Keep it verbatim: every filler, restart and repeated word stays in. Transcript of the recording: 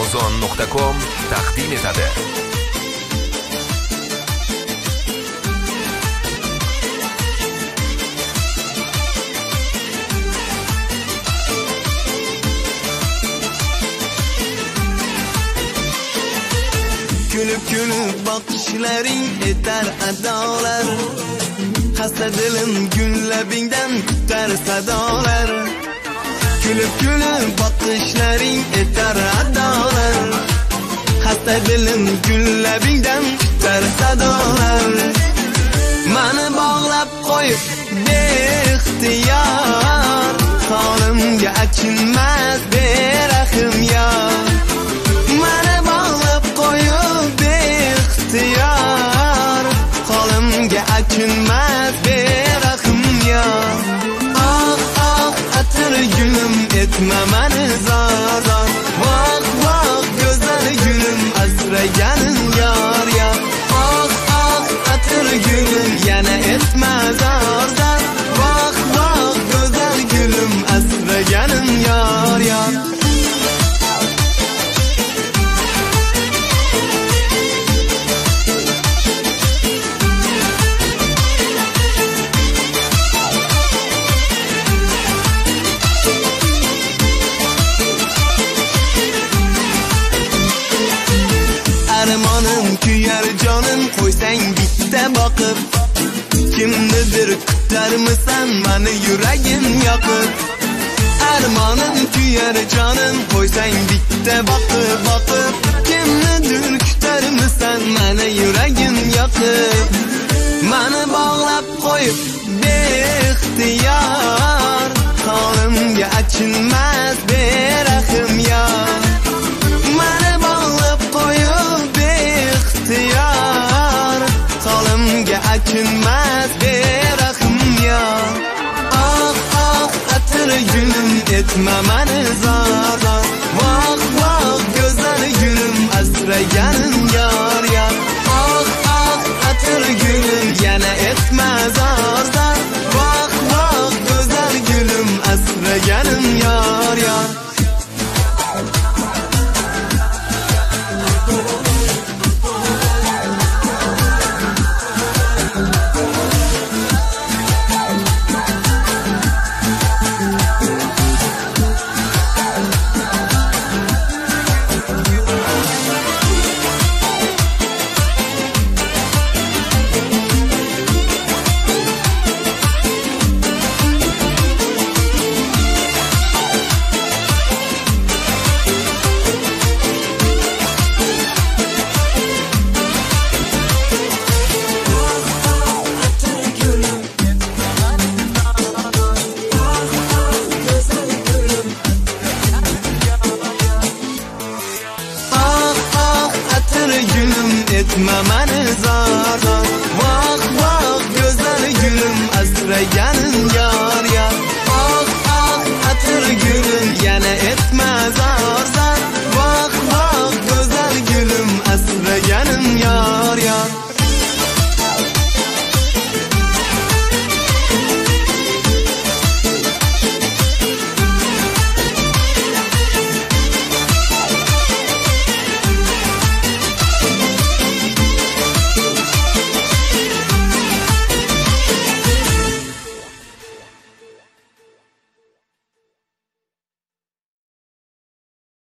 amazon nuqta com taqdim etadi. Gülüp gülüp bakışların eter adalar, hasta dilim günlebinden tutar sadalar. Gülüp gülüp bakışların eter adalar, hasta dilim günlebinden tutar sadalar. Mani bağlap koyup beixtiyar, halimga achinmas berahim yar. Mani bağlap koyup beixtiyar, halimga achinmas berahim yar. Ah ah atir gülüm etme mani zor zor, vah vah gözler gülüm asraganin yar yar. Ah ah atir gülüm yana etme zor zor, vah vah gözler gülüm asraganin yar yar. Armanım kuyar canım koysang bitta boqib, kimnidir kutarmisan mani yuragim yoqib. Armanım kuyar canım koysang bitta boqib boqib, kimnidir kutarmisan mani yuragim yoqib. Mani bog'lab qo'yib beixtiyar, halimga achinmas berahim yar. Mani bog'lab qo'yib beixtiyar, halimga achinmas berahim yar. Ah ah atir gülüm etme mani zor zor, vah vah gözler gülüm asraganin yar yar. Ah ah atir gülüm yana etme zor zor, vah vah gözler gülüm asraganin yar yar. Etme